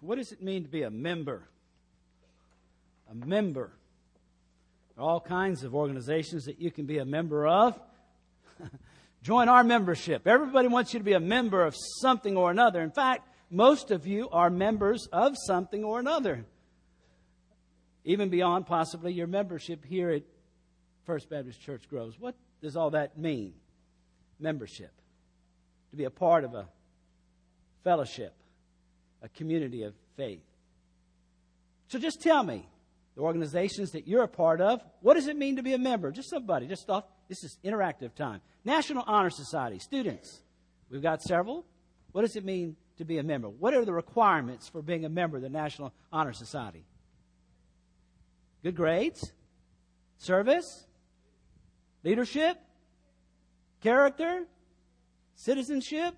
What does it mean to be a member? A member. There are all kinds of organizations that you can be a member of. Join our membership. Everybody wants you to be a member of something or another. In fact, most of you are members of something or another. Even beyond possibly your membership here at First Baptist Church Groves. What does all that mean? Membership. To be a part of a fellowship, a community of faith. So just tell me, the organizations that you're a part of, what does it mean to be a member? Just somebody, just off. This is interactive time. National Honor Society, students. We've got several. What does it mean to be a member? What are the requirements for being a member of the National Honor Society? Good grades? Service? Leadership? Character? Citizenship?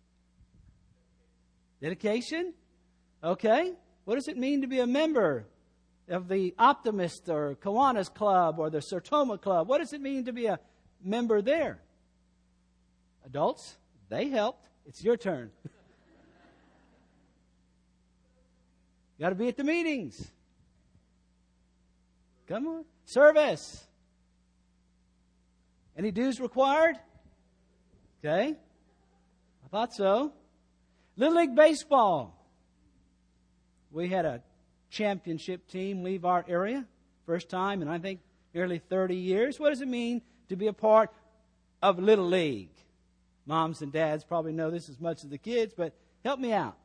Dedication? Okay. What does it mean to be a member of the Optimist or Kiwanis Club or the Sertoma Club? What does it mean to be a member there? Adults, they helped. It's your turn. Got to be at the meetings. Come on. Service. Any dues required? Okay. I thought so. Little League Baseball. We had a championship team leave our area. First time in, I think, nearly 30 years. What does it mean to be a part of Little League? Moms and dads probably know this as much as the kids, but help me out.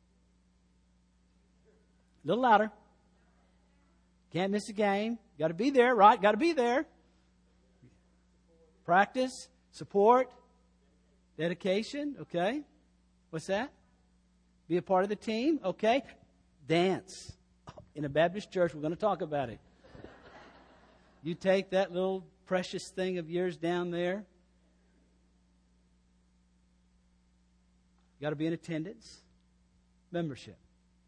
A little louder. Can't miss a game. Got to be there, right? Got to be there. Practice, support, dedication. Okay. What's that? Be a part of the team. Okay. Dance. In a Baptist church, we're going to talk about it. You take that little precious thing of yours down there. You got to be in attendance. Membership.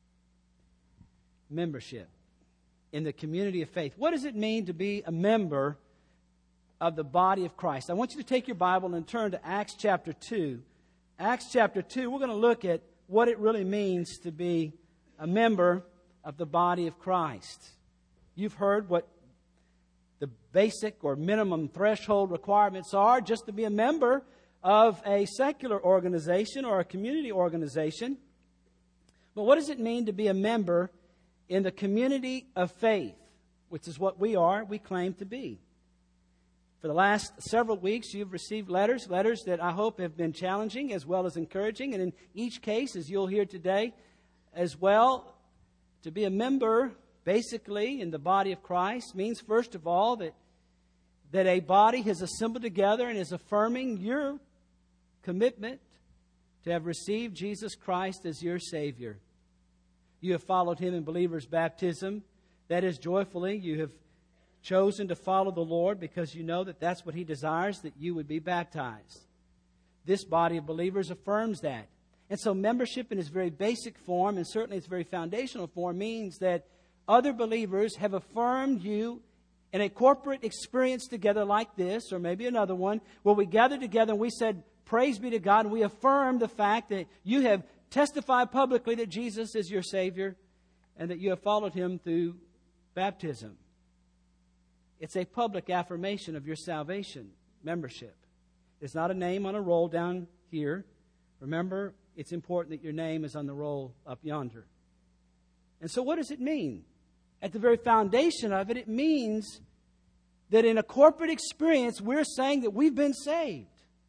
Membership in the community of faith. What does it mean to be a member of the body of Christ? I want you to take your Bible and turn to Acts chapter 2. Acts chapter 2, we're going to look at what it really means to be a member of the body of Christ. You've heard what the basic or minimum threshold requirements are just to be a member of a secular organization or a community organization. But what does it mean to be a member in the community of faith, which is what we are, we claim to be? For the last several weeks, you've received letters that I hope have been challenging as well as encouraging. And in each case, as you'll hear today as well, to be a member, basically, in the body of Christ means, first of all, that a body has assembled together and is affirming your commitment to have received Jesus Christ as your Savior. You have followed Him in believer's baptism. That is, joyfully, you have chosen to follow the Lord because you know that that's what He desires, that you would be baptized. This body of believers affirms that. And so membership in its very basic form, and certainly its very foundational form, means that other believers have affirmed you in a corporate experience together like this, or maybe another one, where we gathered together and we said, praise be to God, and we affirm the fact that you have testified publicly that Jesus is your Savior and that you have followed Him through baptism. It's a public affirmation of your salvation, membership. It's not a name on a roll down here. Remember, it's important that your name is on the roll up yonder. And so what does it mean? At the very foundation of it, it means that in a corporate experience, we're saying that we've been saved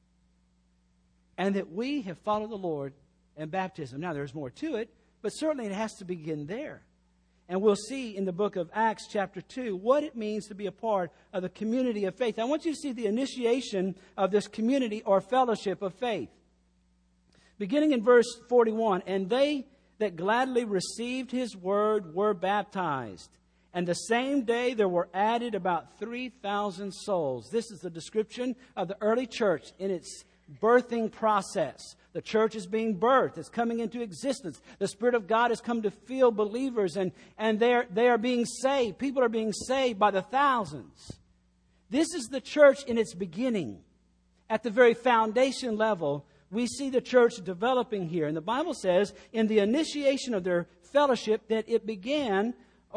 and that we have followed the Lord in baptism. Now, there's more to it, but certainly it has to begin there. And we'll see in the book of Acts chapter 2 what it means to be a part of the community of faith. I want you to see the initiation of this community or fellowship of faith. Beginning in verse 41, and they that gladly received His word were baptized. And the same day there were added about 3,000 souls. This is the description of the early church in its birthing process. The church is being birthed. It's coming into existence. The Spirit of God has come to fill believers, and they are being saved. People are being saved by the thousands. This is the church in its beginning. At the very foundation level, we see the church developing here. And the Bible says, in the initiation of their fellowship that it begins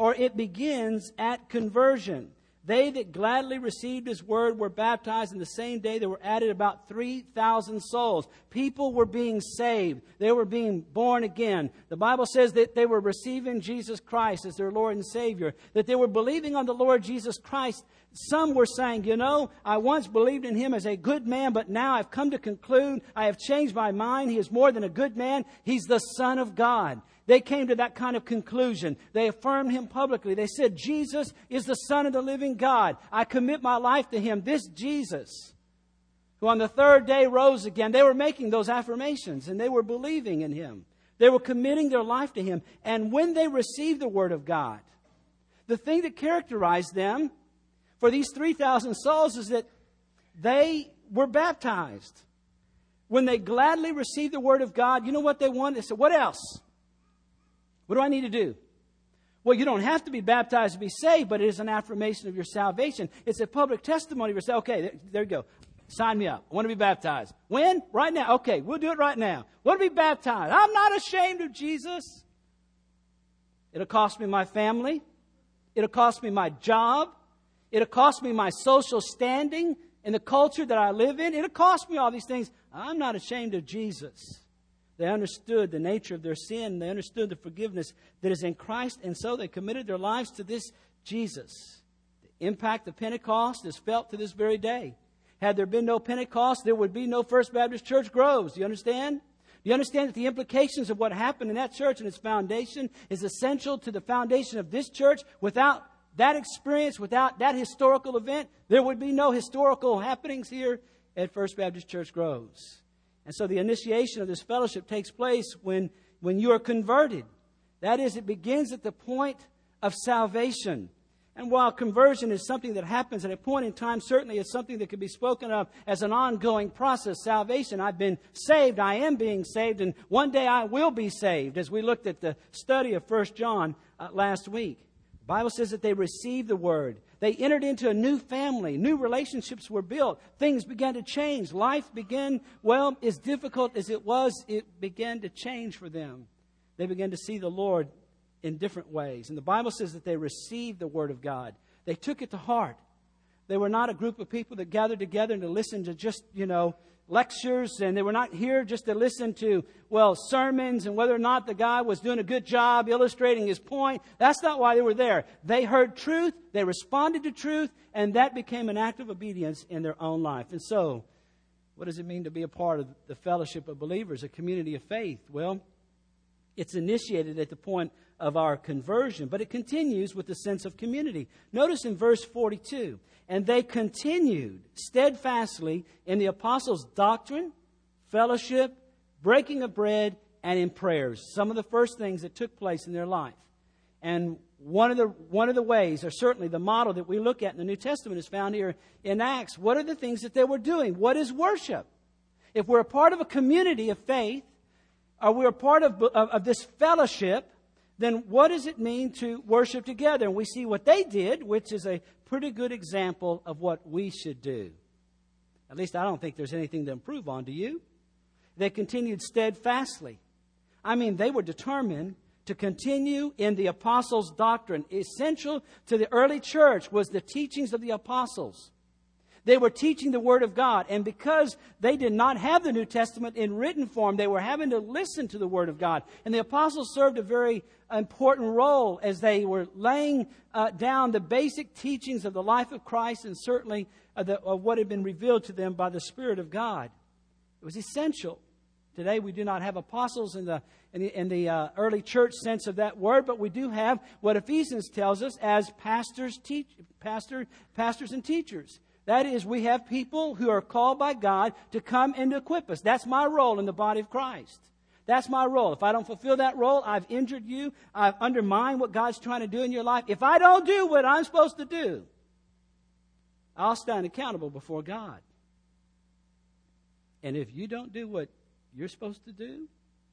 at conversion. They that gladly received His word were baptized, and the same day there were added about 3,000 souls. People were being saved. They were being born again. The Bible says that they were receiving Jesus Christ as their Lord and Savior, that they were believing on the Lord Jesus Christ. Some were saying, I once believed in Him as a good man, but now I've come to conclude I have changed my mind. He is more than a good man. He's the Son of God. They came to that kind of conclusion. They affirmed Him publicly. They said, Jesus is the Son of the living God. I commit my life to Him. This Jesus, who on the third day rose again. They were making those affirmations, and they were believing in Him. They were committing their life to Him. And when they received the Word of God, the thing that characterized them for these 3,000 souls is that they were baptized. When they gladly received the Word of God, you know what they wanted? They said, what else? What do I need to do? Well, you don't have to be baptized to be saved, but it is an affirmation of your salvation. It's a public testimony of your salvation. Okay, there you go. Sign me up. I want to be baptized. When? Right now. Okay, we'll do it right now. I want to be baptized. I'm not ashamed of Jesus. It'll cost me my family. It'll cost me my job. It'll cost me my social standing in the culture that I live in. It'll cost me all these things. I'm not ashamed of Jesus. They understood the nature of their sin. They understood the forgiveness that is in Christ. And so they committed their lives to this Jesus. The impact of Pentecost is felt to this very day. Had there been no Pentecost, there would be no First Baptist Church Groves. Do you understand? Do you understand that the implications of what happened in that church and its foundation is essential to the foundation of this church? Without that experience, without that historical event, there would be no historical happenings here at First Baptist Church Groves. And so the initiation of this fellowship takes place when you are converted. That is, it begins at the point of salvation. And while conversion is something that happens at a point in time, certainly it's something that can be spoken of as an ongoing process. Salvation, I've been saved, I am being saved, and one day I will be saved, as we looked at the study of 1 John last week. The Bible says that they received the Word. They entered into a new family. New relationships were built. Things began to change. Life began, as difficult as it was, it began to change for them. They began to see the Lord in different ways. And the Bible says that they received the Word of God. They took it to heart. They were not a group of people that gathered together and to listen to just, lectures, and they were not here just to listen to, sermons and whether or not the guy was doing a good job illustrating his point. That's not why they were there. They heard truth, they responded to truth, and that became an act of obedience in their own life. And so, what does it mean to be a part of the fellowship of believers, a community of faith? Well, it's initiated at the point of our conversion, but it continues with the sense of community. Notice in verse 42, and they continued steadfastly in the apostles' doctrine, fellowship, breaking of bread, and in prayers. Some of the first things that took place in their life. And one of the ways, or certainly the model that we look at in the New Testament is found here in Acts. What are the things that they were doing? What is worship? If we're a part of a community of faith, or we're a part of this fellowship, then what does it mean to worship together? And we see what they did, which is a pretty good example of what we should do. At least I don't think there's anything to improve on, do you? They continued steadfastly. They were determined to continue in the apostles' doctrine. Essential to the early church was the teachings of the apostles. They were teaching the Word of God. And because they did not have the New Testament in written form, they were having to listen to the Word of God. And the apostles served a very important role as they were laying down the basic teachings of the life of Christ and certainly of what had been revealed to them by the Spirit of God. It was essential. Today we do not have apostles in the early church sense of that word, but we do have what Ephesians tells us as pastors and teachers. That is, we have people who are called by God to come and to equip us. That's my role in the body of Christ. That's my role. If I don't fulfill that role, I've injured you. I've undermined what God's trying to do in your life. If I don't do what I'm supposed to do, I'll stand accountable before God. And if you don't do what you're supposed to do,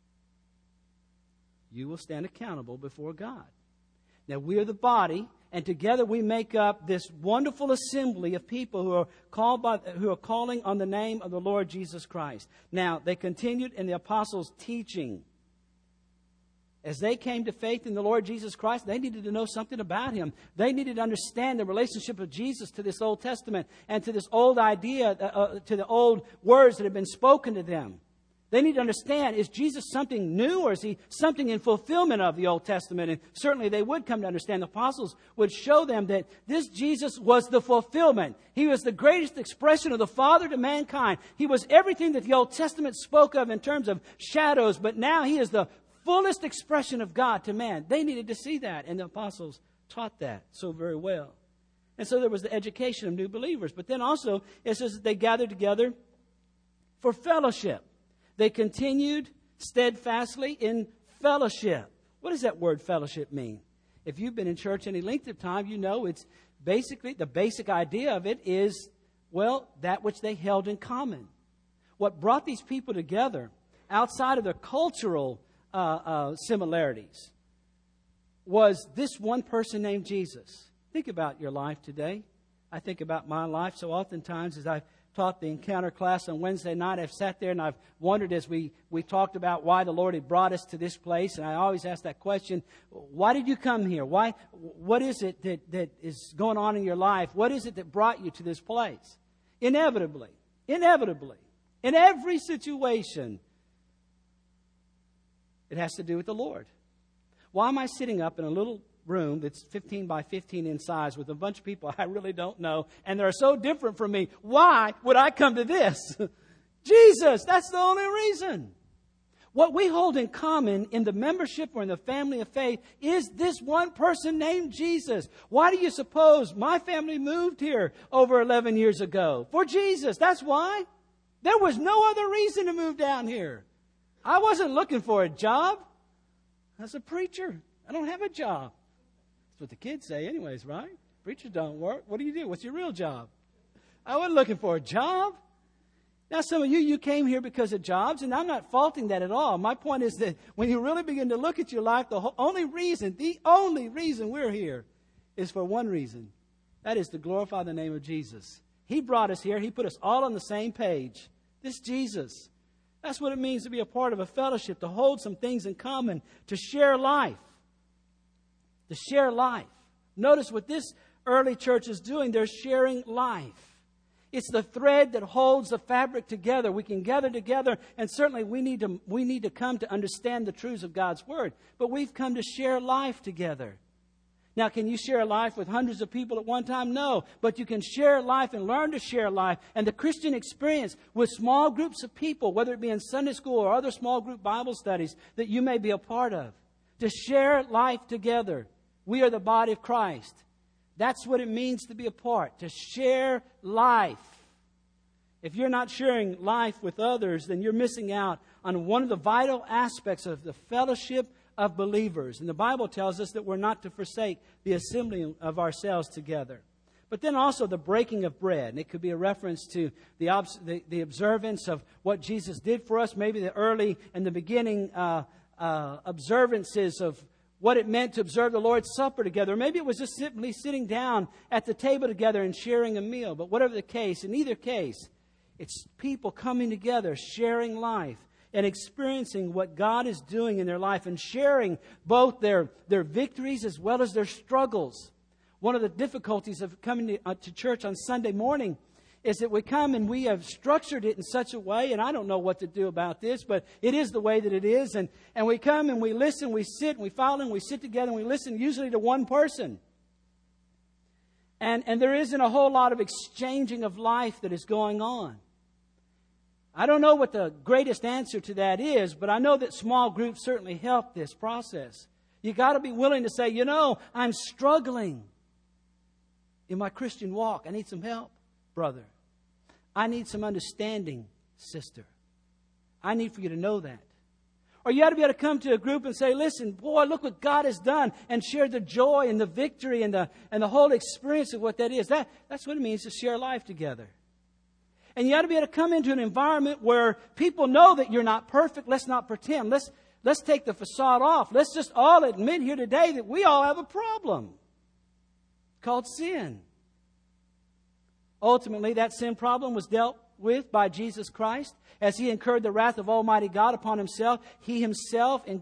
you will stand accountable before God. Now, we are the body, and together we make up this wonderful assembly of people who are calling on the name of the Lord Jesus Christ. Now, they continued in the apostles' teaching. As they came to faith in the Lord Jesus Christ, they needed to know something about Him. They needed to understand the relationship of Jesus to this Old Testament and to this old idea, to the old words that have been spoken to them. They need to understand, is Jesus something new or is He something in fulfillment of the Old Testament? And certainly they would come to understand. The apostles would show them that this Jesus was the fulfillment. He was the greatest expression of the Father to mankind. He was everything that the Old Testament spoke of in terms of shadows, but now He is the fullest expression of God to man. They needed to see that, and the apostles taught that so very well. And so there was the education of new believers. But then also, it says that they gathered together for fellowship. They continued steadfastly in fellowship. What does that word fellowship mean? If you've been in church any length of time, you know it's basically, the basic idea of it is, well, that which they held in common. What brought these people together outside of their cultural similarities was this one person named Jesus. Think about your life today. I think about my life so oftentimes as I've taught the encounter class on Wednesday night. I've sat there and I've wondered as we talked about why the Lord had brought us to this place. And I always ask that question, why did you come here? What is it that is going on in your life? What is it that brought you to this place? Inevitably, in every situation, it has to do with the Lord. Why am I sitting up in a little room that's 15 by 15 in size with a bunch of people I really don't know, and they're so different from me? Why would I come to this? Jesus, that's the only reason. What we hold in common in the membership or in the family of faith is this one person named Jesus. Why do you suppose my family moved here over 11 years ago? For Jesus. That's why. There was no other reason to move down here. I wasn't looking for a job. As a preacher, I don't have a job. That's what the kids say anyways, right? Preachers don't work. What do you do? What's your real job? I wasn't looking for a job. Now, some of you came here because of jobs, and I'm not faulting that at all. My point is that when you really begin to look at your life, the only reason we're here is for one reason. That is to glorify the name of Jesus. He brought us here. He put us all on the same page. This Jesus. That's what it means to be a part of a fellowship, to hold some things in common, to share life. To share life. Notice what this early church is doing. They're sharing life. It's the thread that holds the fabric together. We can gather together, and certainly we need to come to understand the truths of God's Word. But we've come to share life together. Now, can you share life with hundreds of people at one time? No. But you can share life and learn to share life. And the Christian experience with small groups of people, whether it be in Sunday school or other small group Bible studies that you may be a part of, to share life together. We are the body of Christ. That's what it means to be a part, to share life. If you're not sharing life with others, then you're missing out on one of the vital aspects of the fellowship of believers. And the Bible tells us that we're not to forsake the assembling of ourselves together. But then also the breaking of bread. And it could be a reference to the observance of what Jesus did for us, maybe the early and the beginning observances of what it meant to observe the Lord's Supper together. Or maybe it was just simply sitting down at the table together and sharing a meal. But whatever the case, in either case, it's people coming together, sharing life, and experiencing what God is doing in their life and sharing both their victories as well as their struggles. One of the difficulties of coming to church on Sunday morning is that we come and we have structured it in such a way, and I don't know what to do about this, but it is the way that it is. And we come and we listen, we sit, and we follow, and we sit together, and we listen usually to one person. And there isn't a whole lot of exchanging of life that is going on. I don't know what the greatest answer to that is, but I know that small groups certainly help this process. You got to be willing to say, I'm struggling in my Christian walk. I need some help, brother. I need some understanding, sister. I need for you to know that. Or you ought to be able to come to a group and say, listen, boy, look what God has done, and share the joy and the victory and the whole experience of what that is. That's what it means to share life together. And you ought to be able to come into an environment where people know that you're not perfect. Let's not pretend. Let's take the facade off. Let's just all admit here today that we all have a problem called sin. Ultimately, that sin problem was dealt with by Jesus Christ as He incurred the wrath of Almighty God upon Himself. He Himself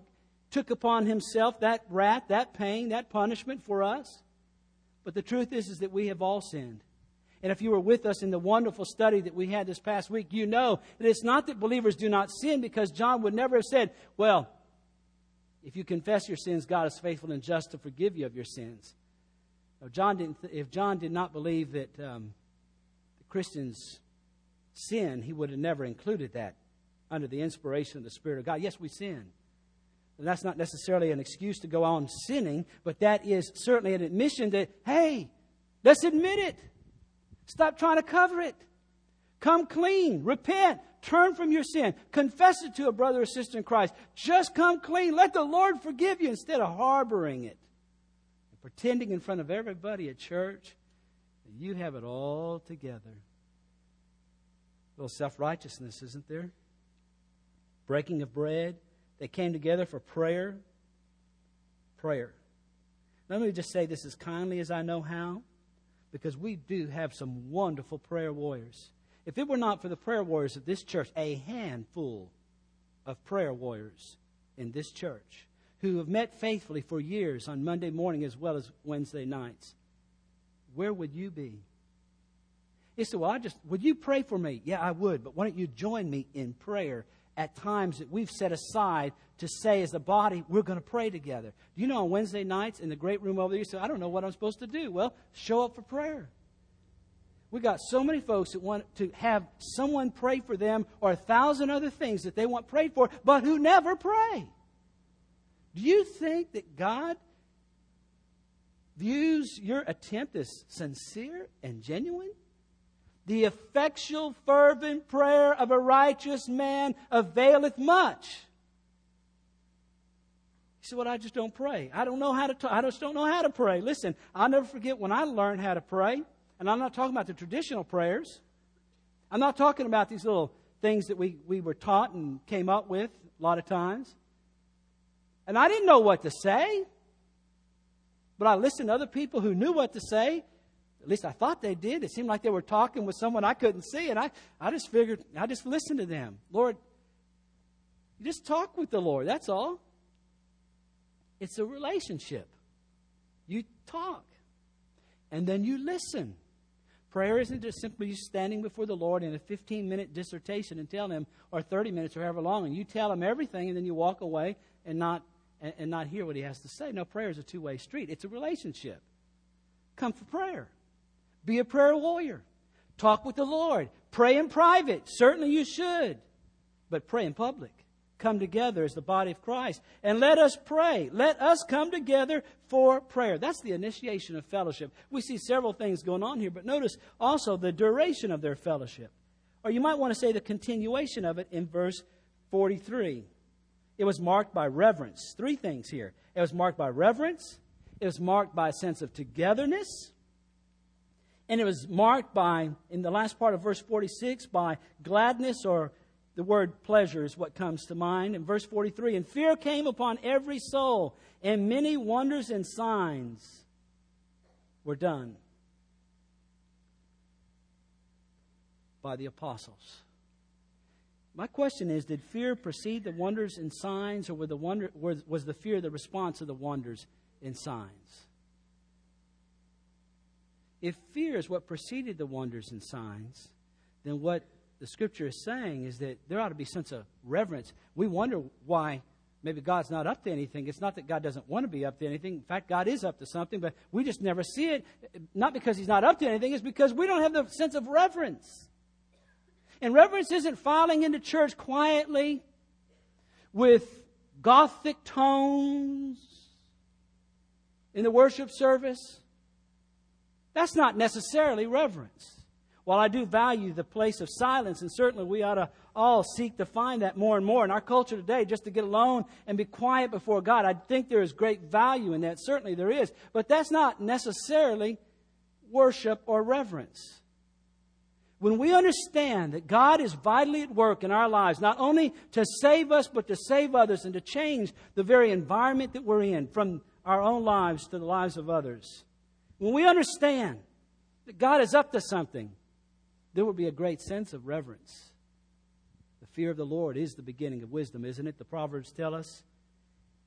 took upon himself that wrath, that pain, that punishment for us. But the truth is that we have all sinned. And if you were with us in the wonderful study that we had this past week, you know that it's not that believers do not sin, because John would never have said, well, if you confess your sins, God is faithful and just to forgive you of your sins. Now, if John did not believe that the Christians sin, he would have never included that under the inspiration of the Spirit of God. Yes, we sin. And that's not necessarily an excuse to go on sinning, but that is certainly an admission that, hey, let's admit it. Stop trying to cover it. Come clean. Repent. Turn from your sin. Confess it to a brother or sister in Christ. Just come clean. Let the Lord forgive you instead of harboring it and pretending in front of everybody at church that you have it all together. A little self-righteousness, isn't there? Breaking of bread. They came together for prayer. Prayer. Let me just say this as kindly as I know how, because we do have some wonderful prayer warriors. If it were not for the prayer warriors of this church, a handful of prayer warriors in this church who have met faithfully for years on Monday morning as well as Wednesday nights, where would you be? You say, well, would you pray for me? Yeah, I would, but why don't you join me in prayer at times that we've set aside to say as a body, we're going to pray together. Do you know on Wednesday nights in the great room over there, you say, I don't know what I'm supposed to do. Well, show up for prayer. We got so many folks that want to have someone pray for them or 1,000 other things that they want prayed for, but who never pray. Do you think that God views your attempt as sincere and genuine? The effectual, fervent prayer of a righteous man availeth much. You say, well, I just don't pray. I don't know how to talk. I just don't know how to pray. Listen, I'll never forget when I learned how to pray. And I'm not talking about the traditional prayers. I'm not talking about these little things that we were taught and came up with a lot of times. And I didn't know what to say. But I listened to other people who knew what to say. At least I thought they did. It seemed like they were talking with someone I couldn't see. And I just figured, I just listened to them. Lord, you just talk with the Lord. That's all. It's a relationship. You talk. And then you listen. Prayer isn't just simply you standing before the Lord in a 15-minute dissertation and telling Him, or 30 minutes or however long, and you tell Him everything and then you walk away and not hear what He has to say. No, prayer is a two-way street. It's a relationship. Come for prayer. Be a prayer warrior. Talk with the Lord. Pray in private. Certainly you should. But pray in public. Come together as the body of Christ. And let us pray. Let us come together for prayer. That's the initiation of fellowship. We see several things going on here, but notice also the duration of their fellowship. Or you might want to say the continuation of it in verse 43. It was marked by reverence. Three things here. It was marked by reverence. It was marked by a sense of togetherness. And it was marked by, in the last part of verse 46, by gladness, or the word pleasure is what comes to mind. In verse 43, and fear came upon every soul, and many wonders and signs were done by the apostles. My question is, did fear precede the wonders and signs, or was the fear the response of the wonders and signs? If fear is what preceded the wonders and signs, then what the Scripture is saying is that there ought to be a sense of reverence. We wonder why maybe God's not up to anything. It's not that God doesn't want to be up to anything. In fact, God is up to something, but we just never see it. Not because He's not up to anything, it's because we don't have the sense of reverence. And reverence isn't filing into church quietly with Gothic tones in the worship service. That's not necessarily reverence. While I do value the place of silence, and certainly we ought to all seek to find that more and more in our culture today, just to get alone and be quiet before God, I think there is great value in that. Certainly there is. But that's not necessarily worship or reverence. When we understand that God is vitally at work in our lives, not only to save us, but to save others and to change the very environment that we're in, from our own lives to the lives of others. When we understand that God is up to something, there will be a great sense of reverence. The fear of the Lord is the beginning of wisdom, isn't it? The Proverbs tell us.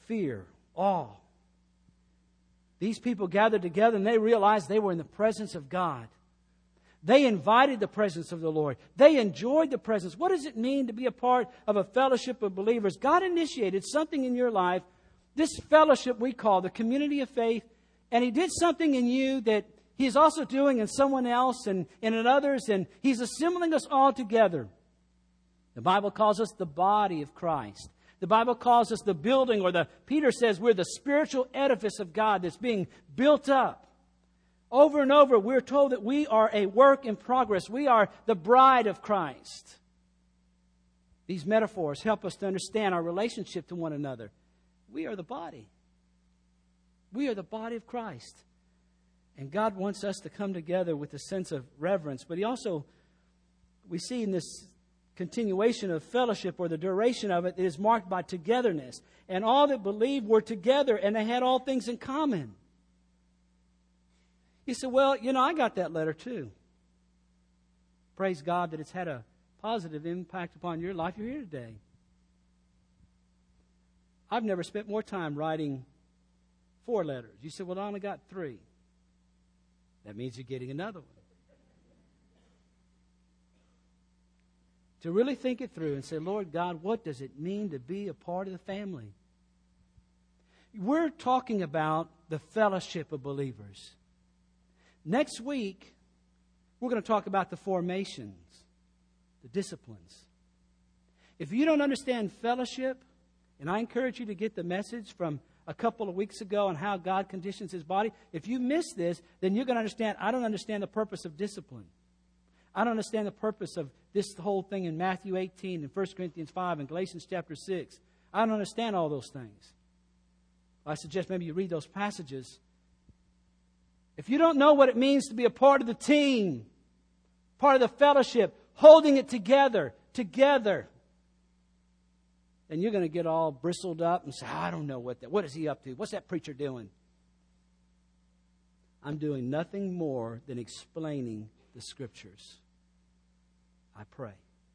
fear, awe. These people gathered together and they realized they were in the presence of God. They invited the presence of the Lord. They enjoyed the presence. What does it mean to be a part of a fellowship of believers? God initiated something in your life, this fellowship we call the community of faith, and He did something in you that He's also doing in someone else and in others, and He's assembling us all together. The Bible calls us the body of Christ. The Bible calls us the building, or Peter says we're the spiritual edifice of God that's being built up. Over and over, we're told that we are a work in progress. We are the bride of Christ. These metaphors help us to understand our relationship to one another. We are the body. We are the body of Christ. And God wants us to come together with a sense of reverence. But He also, we see in this continuation of fellowship, or the duration of it, is marked by togetherness. And all that believed were together, and they had all things in common. You say, well, I got that letter too. Praise God that it's had a positive impact upon your life. You're here today. I've never spent more time writing 4 letters. You say, well, I only got 3. That means you're getting another one. To really think it through and say, Lord God, what does it mean to be a part of the family? We're talking about the fellowship of believers. Next week, we're going to talk about the formations, the disciplines. If you don't understand fellowship, and I encourage you to get the message from a couple of weeks ago on how God conditions His body. If you miss this, then you're going to understand, I don't understand the purpose of discipline. I don't understand the purpose of this whole thing in Matthew 18 and 1 Corinthians 5 and Galatians chapter 6. I don't understand all those things. I suggest maybe you read those passages. If you don't know what it means to be a part of the team, part of the fellowship, holding it together, then you're going to get all bristled up and say, I don't know what is he up to? What's that preacher doing? I'm doing nothing more than explaining the Scriptures. I pray.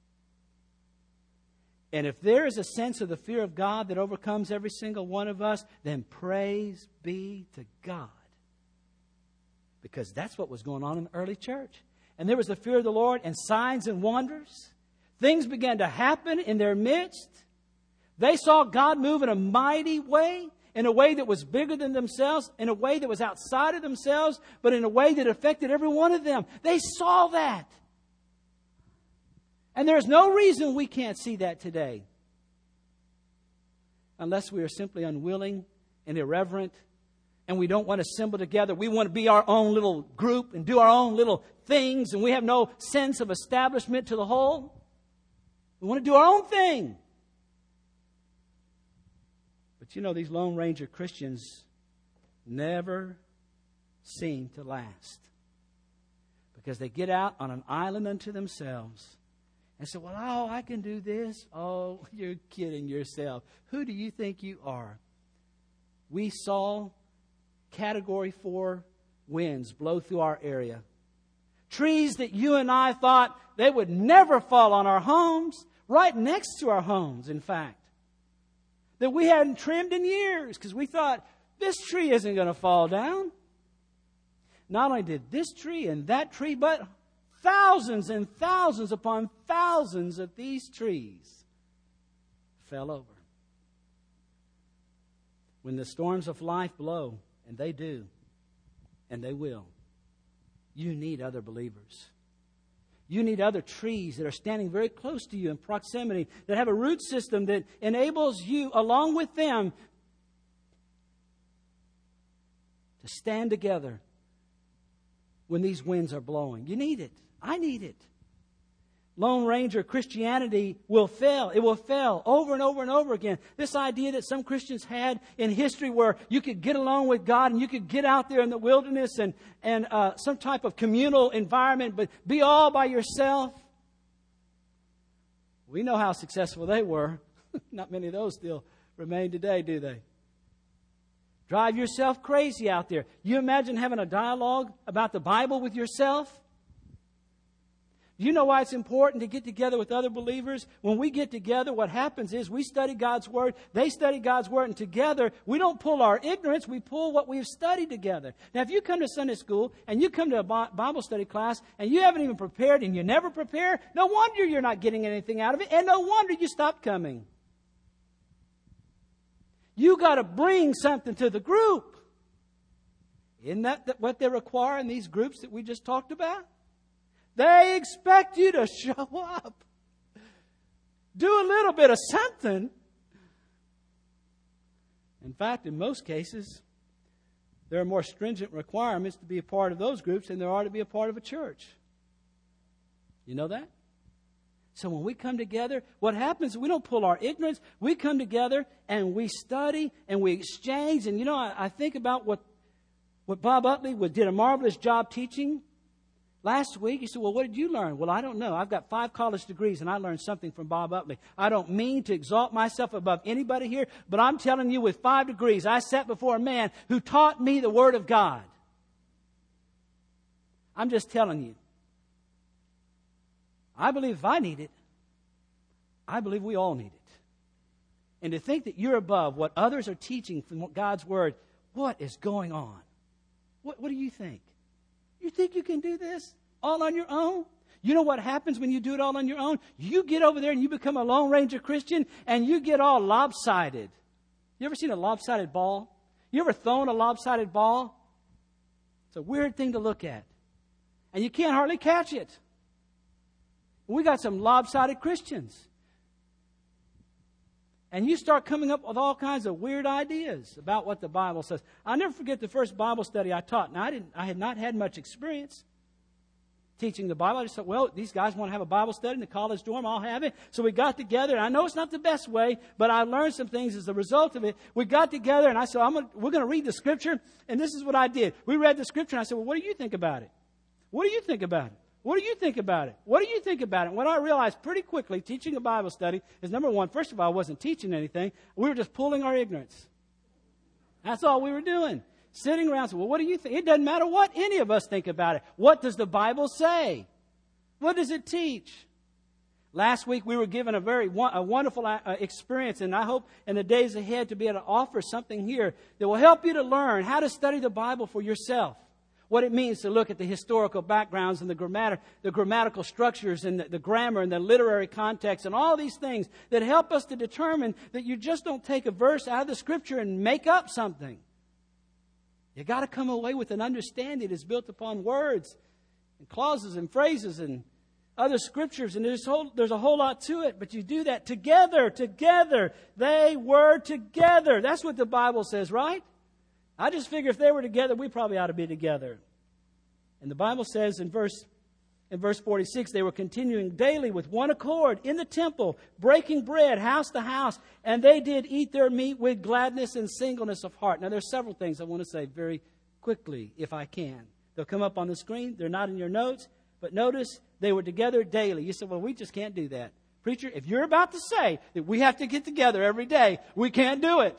And if there is a sense of the fear of God that overcomes every single one of us, then praise be to God. Because that's what was going on in the early church. And there was the fear of the Lord and signs and wonders. Things began to happen in their midst. They saw God move in a mighty way, in a way that was bigger than themselves, in a way that was outside of themselves, but in a way that affected every one of them. They saw that. And there's no reason we can't see that today. Unless we are simply unwilling and irreverent, and we don't want to assemble together. We want to be our own little group and do our own little things, and we have no sense of establishment to the whole. We want to do our own thing. But these Lone Ranger Christians never seem to last. Because they get out on an island unto themselves and say, well, I can do this. Oh, you're kidding yourself. Who do you think you are? We saw Category 4 winds blow through our area. Trees that you and I thought they would never fall on our homes, right next to our homes, in fact. That we hadn't trimmed in years because we thought, this tree isn't going to fall down. Not only did this tree and that tree, but thousands and thousands upon thousands of these trees fell over. When the storms of life blow, and they do, and they will, you need other believers. You need other trees that are standing very close to you in proximity, that have a root system that enables you, along with them, to stand together when these winds are blowing. You need it. I need it. Lone Ranger Christianity will fail. It will fail over and over and over again. This idea that some Christians had in history where you could get along with God and you could get out there in the wilderness and some type of communal environment, but be all by yourself. We know how successful they were. Not many of those still remain today, do they? Drive yourself crazy out there. You imagine having a dialogue about the Bible with yourself? Do you know why it's important to get together with other believers? When we get together, what happens is we study God's Word, they study God's Word, and together we don't pull our ignorance, we pull what we've studied together. Now, if you come to Sunday school and you come to a Bible study class and you haven't even prepared and you never prepare, no wonder you're not getting anything out of it, and no wonder you stopped coming. You got to bring something to the group. Isn't that what they require in these groups that we just talked about? They expect you to show up. Do a little bit of something. In fact, in most cases, there are more stringent requirements to be a part of those groups than there are to be a part of a church. You know that? So when we come together, what happens is we don't pull our ignorance. We come together and we study and we exchange. And I think about what Bob Utley did a marvelous job teaching. Last week, he said, well, what did you learn? Well, I don't know. I've got 5 college degrees, and I learned something from Bob Utley. I don't mean to exalt myself above anybody here, but I'm telling you, with 5 degrees, I sat before a man who taught me the Word of God. I'm just telling you. I believe if I need it, I believe we all need it. And to think that you're above what others are teaching from God's Word, what is going on? What do you think? You think you can do this all on your own? You know what happens when you do it all on your own? You get over there and you become a Lone Ranger Christian and you get all lopsided. You ever seen a lopsided ball? You ever thrown a lopsided ball? It's a weird thing to look at. And you can't hardly catch it. We got some lopsided Christians. And you start coming up with all kinds of weird ideas about what the Bible says. I'll never forget the first Bible study I taught. Now, I had not had much experience teaching the Bible. I just thought, well, these guys want to have a Bible study in the college dorm. I'll have it. So we got together. And I know it's not the best way, but I learned some things as a result of it. We got together, and I said, we're going to read the Scripture. And this is what I did. We read the Scripture, and I said, well, what do you think about it? What do you think about it? What do you think about it? What do you think about it? What I realized pretty quickly, teaching a Bible study, is number one, first of all, I wasn't teaching anything. We were just pulling our ignorance. That's all we were doing. Sitting around, saying, well, what do you think? It doesn't matter what any of us think about it. What does the Bible say? What does it teach? Last week, we were given a wonderful experience, and I hope in the days ahead to be able to offer something here that will help you to learn how to study the Bible for yourself. What it means to look at the historical backgrounds and the grammatical structures and the grammar and the literary context and all these things that help us to determine that you just don't take a verse out of the Scripture and make up something. You got to come away with an understanding that's built upon words and clauses and phrases and other scriptures, and there's a whole lot to it, but you do that together. They were together. That's what the Bible says, right? I just figure if they were together, we probably ought to be together. And the Bible says in verse 46, they were continuing daily with one accord in the temple, breaking bread house to house, and they did eat their meat with gladness and singleness of heart. Now, there's several things I want to say very quickly, if I can. They'll come up on the screen. They're not in your notes. But notice they were together daily. You said, well, we just can't do that. Preacher, if you're about to say that we have to get together every day, we can't do it.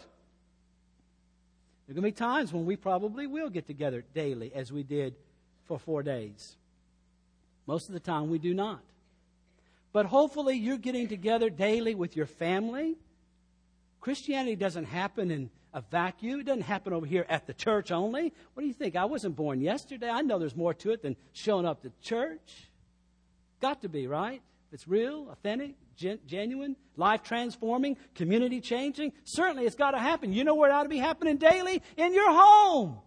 There are going to be times when we probably will get together daily as we did for 4 days. Most of the time we do not. But hopefully you're getting together daily with your family. Christianity doesn't happen in a vacuum. It doesn't happen over here at the church only. What do you think? I wasn't born yesterday. I know there's more to it than showing up to church. Got to be, right? If it's real, authentic, genuine, life-transforming, community-changing, certainly it's got to happen. You know where it ought to be happening daily? In your home.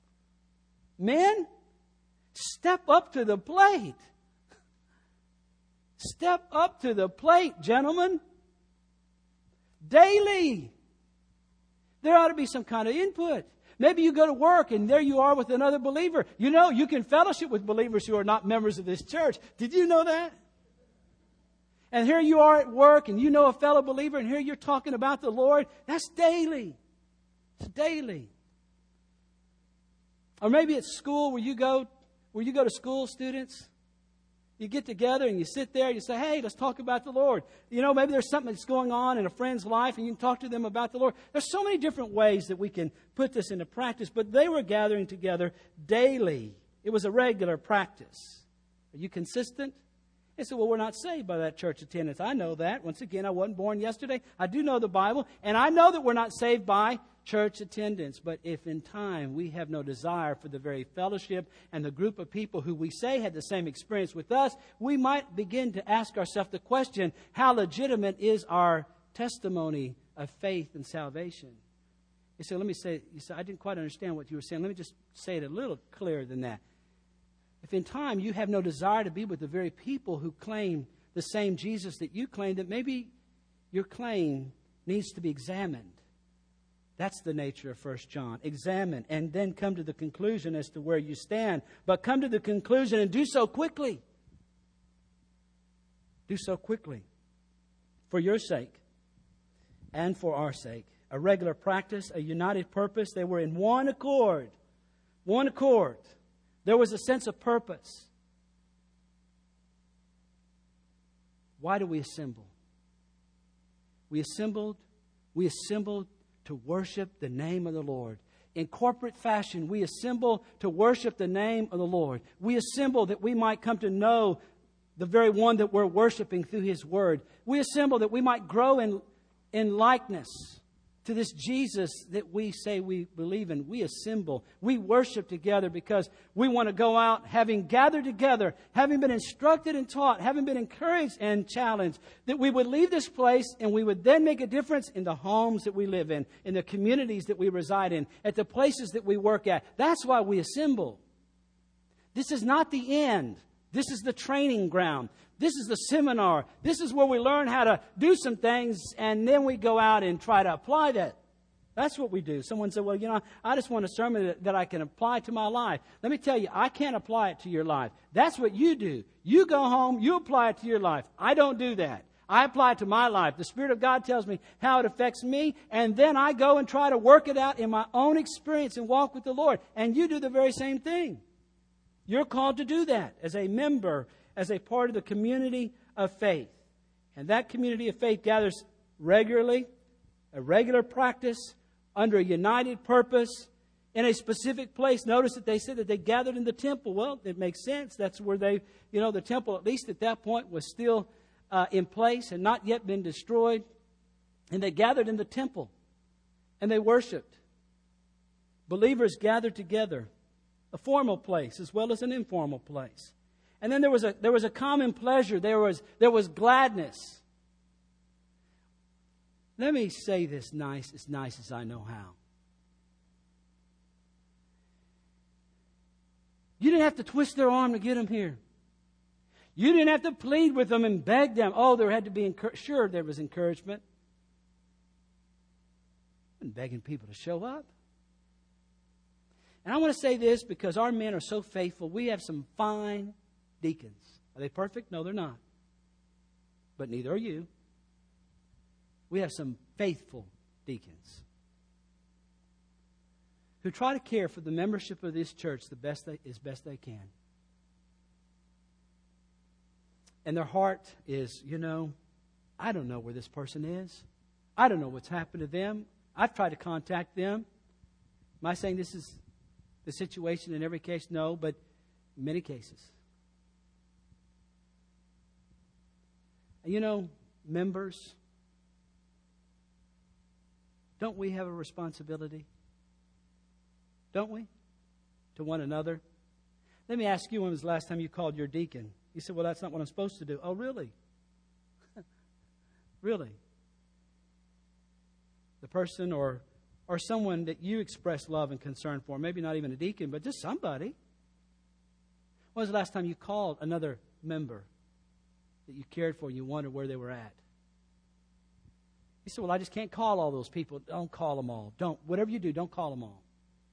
Men, step up to the plate. Step up to the plate, gentlemen. Daily. There ought to be some kind of input. Maybe you go to work and there you are with another believer. You know, you can fellowship with believers who are not members of this church. Did you know that? And here you are at work and you know a fellow believer and here you're talking about the Lord. That's daily. It's daily. Or maybe at school where you go to school, students. You get together and you sit there and you say, hey, let's talk about the Lord. You know, maybe there's something that's going on in a friend's life and you can talk to them about the Lord. There's so many different ways that we can put this into practice, but they were gathering together daily. It was a regular practice. Are you consistent? They said, well, we're not saved by that church attendance. I know that. Once again, I wasn't born yesterday. I do know the Bible, and I know that we're not saved by church attendance. But if in time we have no desire for the very fellowship and the group of people who we say had the same experience with us, we might begin to ask ourselves the question, how legitimate is our testimony of faith and salvation? You say, let me say, you say, I didn't quite understand what you were saying. Let me just say it a little clearer than that. If in time you have no desire to be with the very people who claim the same Jesus that you claim, that maybe your claim needs to be examined. That's the nature of 1 John. Examine and then come to the conclusion as to where you stand. But come to the conclusion and do so quickly. Do so quickly. For your sake and for our sake. A regular practice, a united purpose. They were in one accord. One accord. There was a sense of purpose. Why do we assemble? We assembled to worship the name of the Lord. In corporate fashion, we assemble to worship the name of the Lord. We assemble that we might come to know the very one that we're worshiping through His Word. We assemble that we might grow in likeness to this Jesus that we say we believe in. We assemble. We worship together because we want to go out having gathered together, having been instructed and taught, having been encouraged and challenged, that we would leave this place and we would then make a difference in the homes that we live in the communities that we reside in, at the places that we work at. That's why we assemble. This is not the end. This is the training ground. This is the seminar. This is where we learn how to do some things, and then we go out and try to apply that. That's what we do. Someone said, well, I just want a sermon that I can apply to my life. Let me tell you, I can't apply it to your life. That's what you do. You go home, you apply it to your life. I don't do that. I apply it to my life. The Spirit of God tells me how it affects me, and then I go and try to work it out in my own experience and walk with the Lord. And you do the very same thing. You're called to do that as a member, as a part of the community of faith. And that community of faith gathers regularly, a regular practice, under a united purpose, in a specific place. Notice that they said that they gathered in the temple. Well, it makes sense. That's where the temple, at least at that point, was still in place and not yet been destroyed. And they gathered in the temple and they worshiped. Believers gathered together, a formal place as well as an informal place. And then there was a common pleasure. There was gladness. Let me say this as nice as I know how. You didn't have to twist their arm to get them here. You didn't have to plead with them and beg them. Oh, there had to be sure there was encouragement. And begging people to show up. And I want to say this because our men are so faithful. We have some fine deacons. Are they perfect? No, they're not. But neither are you. We have some faithful deacons who try to care for the membership of this church as best they can. And their heart is, I don't know where this person is. I don't know what's happened to them. I've tried to contact them. Am I saying this is the situation in every case? No, but in many cases. Members, don't we have a responsibility? Don't we? To one another? Let me ask you, when was the last time you called your deacon? You said, well, that's not what I'm supposed to do. Oh, really? Really? The person or someone that you express love and concern for, maybe not even a deacon, but just somebody. When was the last time you called another member that you cared for and you wondered where they were at? You said, well, I just can't call all those people. Don't call them all. Don't. Whatever you do, don't call them all.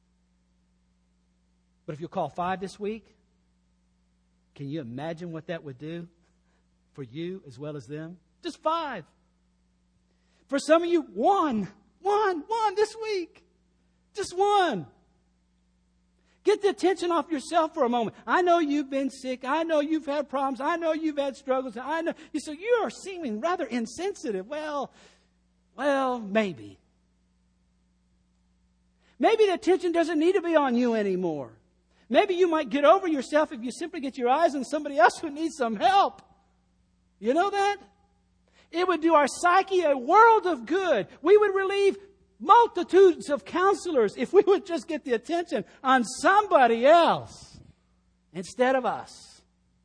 But if you'll call 5 this week, can you imagine what that would do for you as well as them? Just 5. For some of you, one this week. Just 1. Get the attention off yourself for a moment. I know you've been sick. I know you've had problems. I know you've had struggles. I know. So you are seeming rather insensitive. Well, maybe. Maybe the attention doesn't need to be on you anymore. Maybe you might get over yourself if you simply get your eyes on somebody else who needs some help. You know that? It would do our psyche a world of good. We would relieve multitudes of counselors if we would just get the attention on somebody else instead of us.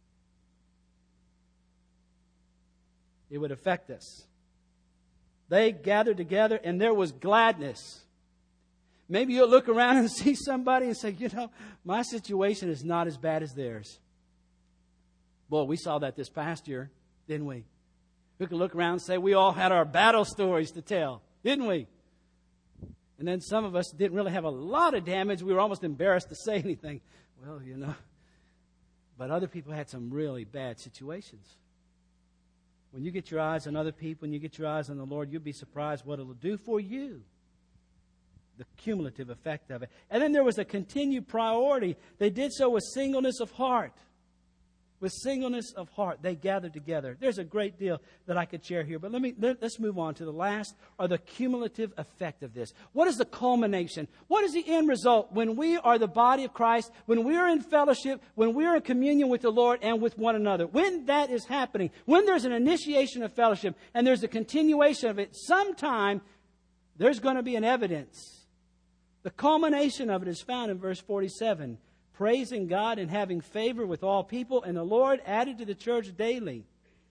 It would affect us. They gathered together and there was gladness. Maybe you'll look around and see somebody and say, you know, my situation is not as bad as theirs. Boy, we saw that this past year, didn't we? We could look around and say we all had our battle stories to tell, didn't we? And then some of us didn't really have a lot of damage. We were almost embarrassed to say anything. Well, you know. But other people had some really bad situations. When you get your eyes on other people, when you get your eyes on the Lord, you'll be surprised what it'll do for you. The cumulative effect of it. And then there was a continued priority. They did so with singleness of heart. With singleness of heart, they gathered together. There's a great deal that I could share here, but let's move on to the last, or the cumulative effect of this. What is the culmination? What is the end result when we are the body of Christ, when we are in fellowship, when we are in communion with the Lord and with one another? When that is happening, when there's an initiation of fellowship and there's a continuation of it, sometime there's going to be an evidence. The culmination of it is found in verse 47. Praising God and having favor with all people, and the Lord added to the church daily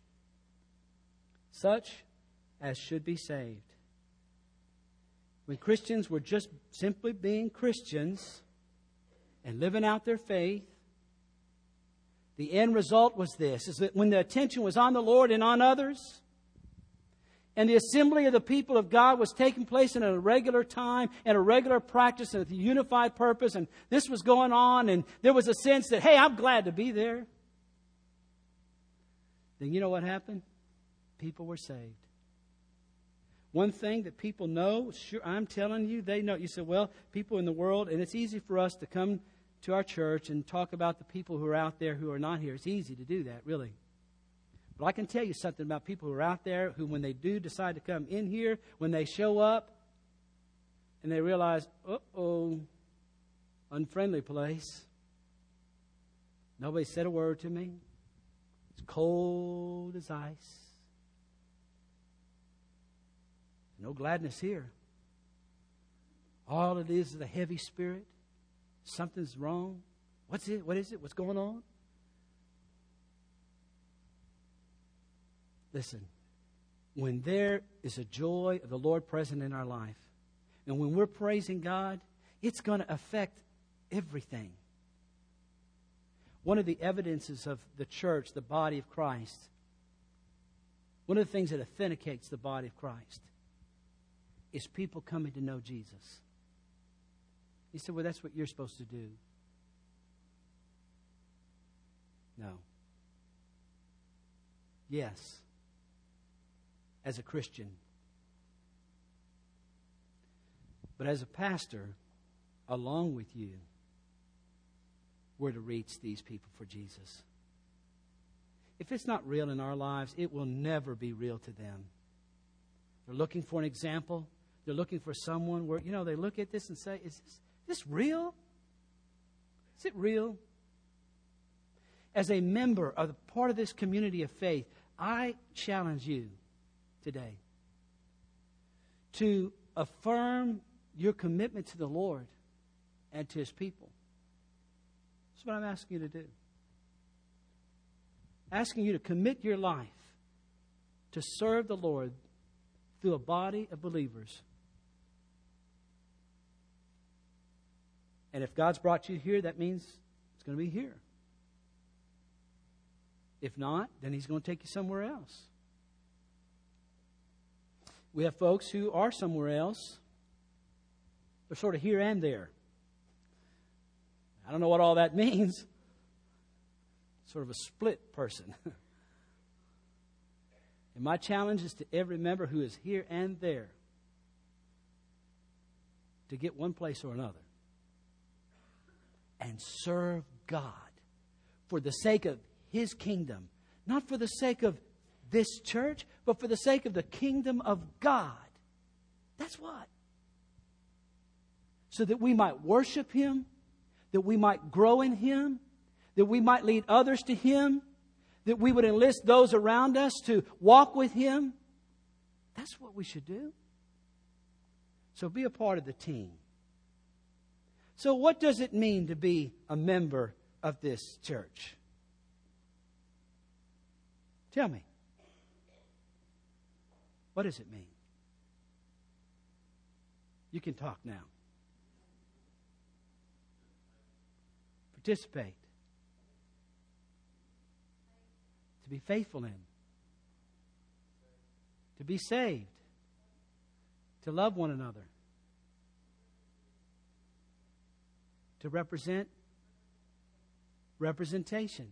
such as should be saved. When Christians were just simply being Christians and living out their faith, the end result was this, is that when the attention was on the Lord and on others, and the assembly of the people of God was taking place in a regular time and a regular practice and with a unified purpose. And this was going on. And there was a sense that, hey, I'm glad to be there. Then you know what happened? People were saved. One thing that people know, sure, I'm telling you, they know. You say, well, people in the world, and it's easy for us to come to our church and talk about the people who are out there who are not here. It's easy to do that, really. But I can tell you something about people who are out there who, when they do decide to come in here, when they show up and they realize, uh-oh, unfriendly place. Nobody said a word to me. It's cold as ice. No gladness here. All it is a heavy spirit. Something's wrong. What's it? What is it? What's going on? Listen, when there is a joy of the Lord present in our life, and when we're praising God, it's going to affect everything. One of the evidences of the church, the body of Christ, one of the things that authenticates the body of Christ is people coming to know Jesus. He said, well, that's what you're supposed to do. No. Yes. As a Christian. But as a pastor, along with you, we're to reach these people for Jesus. If it's not real in our lives, it will never be real to them. They're looking for an example. They're looking for someone where, you know, they look at this and say, is this real? Is it real? As a member of the part of this community of faith, I challenge you today to affirm your commitment to the Lord and to His people. That's what I'm asking you to do. Asking you to commit your life to serve the Lord through a body of believers. And if God's brought you here, that means it's going to be here. If not, then He's going to take you somewhere else. We have folks who are somewhere else. They're sort of here and there. I don't know what all that means. Sort of a split person. And my challenge is to every member who is here and there to get one place or another and serve God for the sake of His kingdom. Not for the sake of this church, but for the sake of the kingdom of God. That's what. So that we might worship Him, that we might grow in Him, that we might lead others to Him, that we would enlist those around us to walk with Him. That's what we should do. So be a part of the team. So what does it mean to be a member of this church? Tell me. What does it mean? You can talk now. Participate. To be faithful in. To be saved. To love one another. To represent. Representation.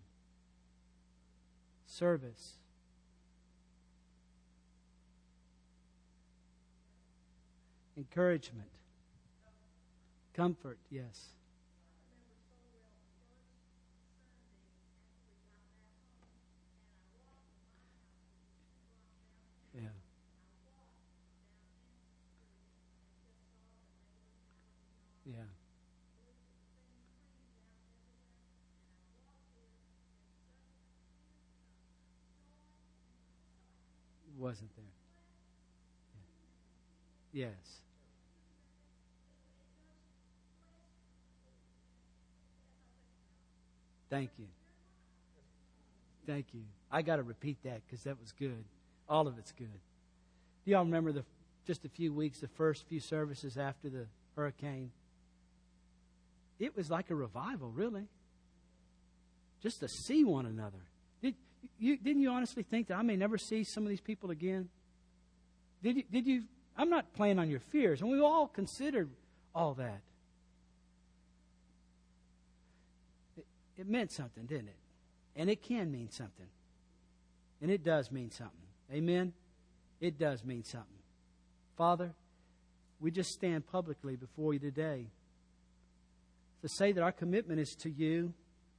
Service. Encouragement. Comfort, yes. Yeah. Yeah. Wasn't there. Yes. Thank you. Thank you. I got to repeat that because that was good. All of it's good. Do y'all remember just a few weeks, the first few services after the hurricane? It was like a revival, really. Just to see one another. Didn't you honestly think that I may never see some of these people again? Did you? I'm not playing on your fears, and we all considered all that. It meant something, didn't it? And it can mean something. And it does mean something. Amen? It does mean something. Father, we just stand publicly before you today to say that our commitment is to you,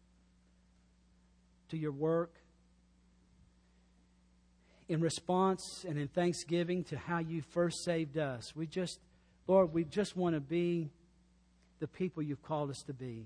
to your work, in response and in thanksgiving to how you first saved us. Lord, we just want to be the people you've called us to be.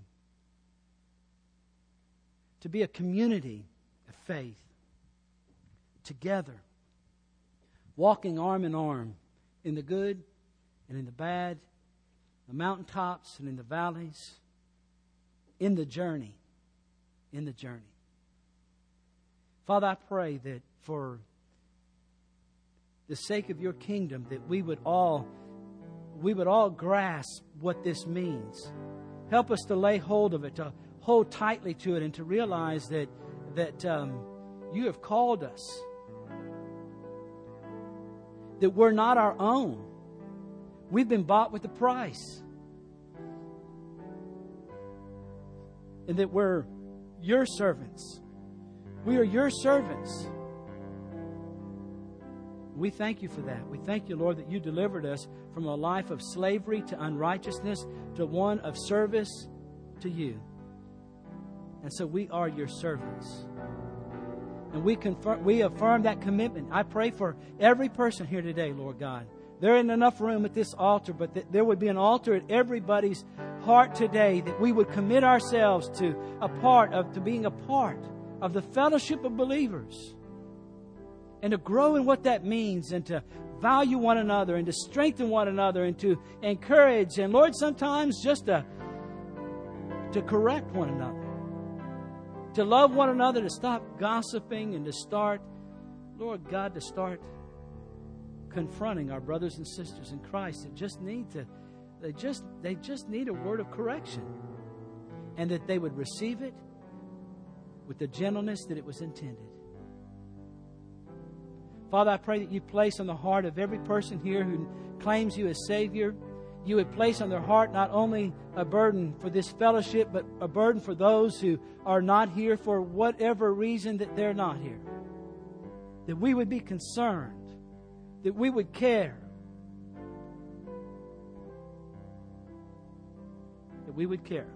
To be a community of faith. Together. Walking arm in arm in the good and in the bad, the mountaintops and in the valleys, in the journey. In the journey. Father, I pray that for the sake of your kingdom, that we would all grasp what this means. Help us to lay hold of it, to hold tightly to it, and to realize that you have called us. That we're not our own. We've been bought with a price. And that we're your servants. We are your servants. We thank you for that. We thank you, Lord, that you delivered us from a life of slavery to unrighteousness to one of service to you. And so we are your servants. And we affirm that commitment. I pray for every person here today, Lord God. There isn't enough room at this altar, but that there would be an altar at everybody's heart today, that we would commit ourselves to being a part of the fellowship of believers. And to grow in what that means, and to value one another, and to strengthen one another, and to encourage, and Lord, sometimes just to correct one another. To love one another, to stop gossiping, and to start, Lord God, to start confronting our brothers and sisters in Christ that just need they just need a word of correction. And that they would receive it with the gentleness that it was intended. Father, I pray that you place on the heart of every person here who claims you as Savior, you would place on their heart not only a burden for this fellowship, but a burden for those who are not here for whatever reason that they're not here. That we would be concerned, that we would care, that we would care.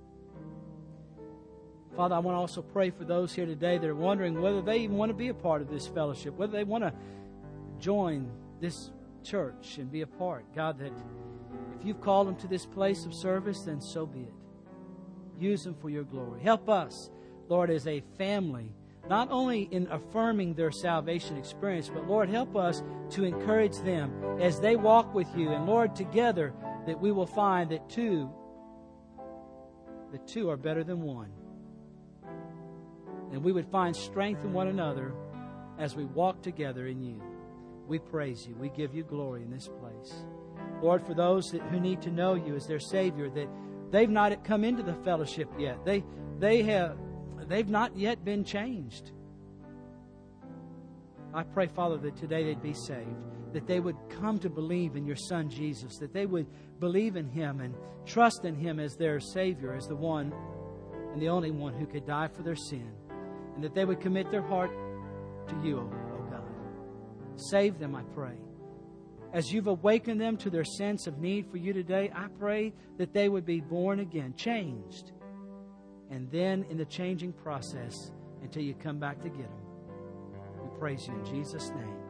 Father, I want to also pray for those here today that are wondering whether they even want to be a part of this fellowship, whether they want to join this church and be a part. God, that if you've called them to this place of service, then so be it. Use them for your glory. Help us, Lord, as a family not only in affirming their salvation experience, but Lord, help us to encourage them as they walk with you. And Lord, together that we will find that two are better than one. And we would find strength in one another as we walk together in you. We praise you. We give you glory in this place. Lord, for those who need to know you as their Savior, that they've not come into the fellowship yet. They've not yet been changed. I pray, Father, that today they'd be saved, that they would come to believe in your Son, Jesus, that they would believe in Him and trust in Him as their Savior, as the one and the only one who could die for their sin, and that they would commit their heart to you, oh God. Save them, I pray. As you've awakened them to their sense of need for you today, I pray that they would be born again, changed, and then in the changing process until you come back to get them. We praise you in Jesus' name.